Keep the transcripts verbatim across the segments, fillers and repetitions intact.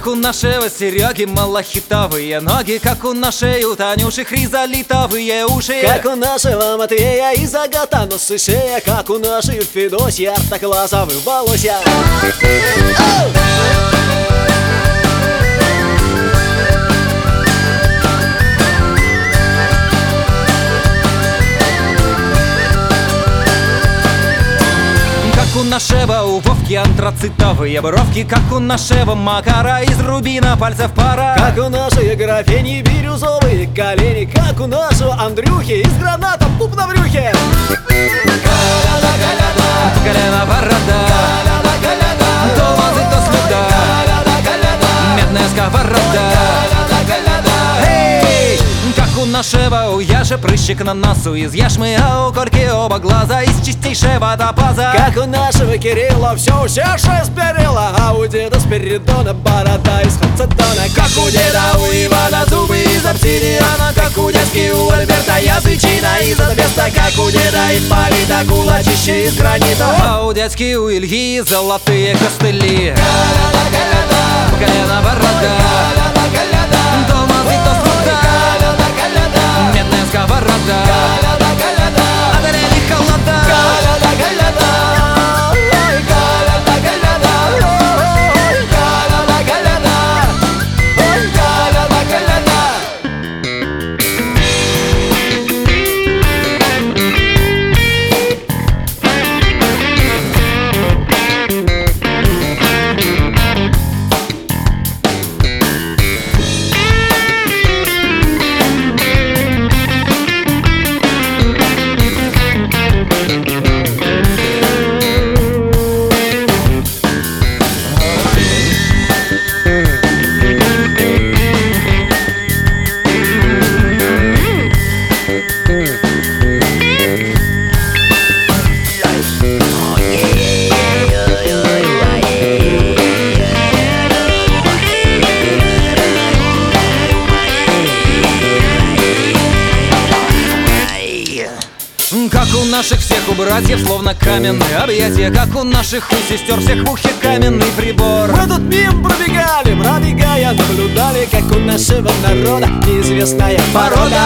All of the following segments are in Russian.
Как у нашего Сереги малахитовые ноги, как у нашей у Танюши хризолитовые уши, как у нашего Матвея из Агата носы шея, как у нашей Федосья артоклассовых волосья. Как у нашего у Вовки антрацитовые бровки, как у нашего Макара из рубина пальцев пара, как у нашей графини бирюзовые колени, как у нашего Андрюхи из граната пуп на брюхе. Коляда, коляда, колено борода, коляда, коляда, то лозы, то слюда, коляда, коляда, медная сковорода, коляда, коляда. Эй! Как у нашего у Яши прыщик на носу из яшмы, а у Кольки оба глаза из чистейшего топаза. Как у нашего Кирилла все усевшее с перила, а у деда Спиридона борода из хацетона. Как у деда у Ивана зубы из обсидиана, как у дядьки у Альберта язычина из асбеста, как у деда Ипполита кулачище из гранита, а у дядьки у Ильи золотые костыли. Коляда, коляда, колено борода, коляда, коляда, то мазы, то слюда, коляда, коляда, медная сковорода, коляда, коляда, а горели холода, коляда, коляда, ой, коляда, коляда, ой, коляда, коляда, ой, коляда, коляда. Как у наших всех у братьев словно каменные объятия, как у наших у сестер всех в ухе каменный прибор. Мы тут мимо пробегали, пробегая, наблюдали, как у нашего народа неизвестная порода.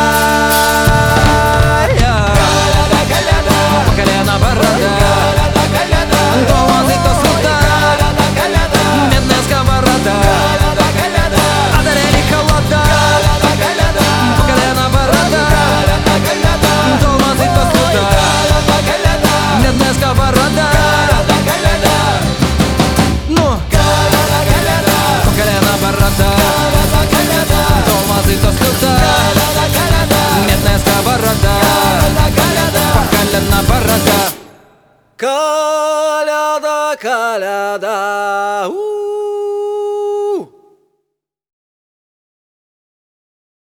Коляда, коляда, по колено борода, коляда, коляда, то лозы, то слюда, коляда, коляда, медная сковорода, коляда, коляда, а горели холода, коляда, коляда, по колено борода, коляда, коляда, то лозы, то слюда, коляда, коляда, медная сковорода, коляда, коляда. Ну, коляда, коляда, по колено борода, коляда, коляда, то лозы, то слюда, коляда, коляда, медная сковорода, коляда, коляда, по колено борода. Коляда, коляда, у.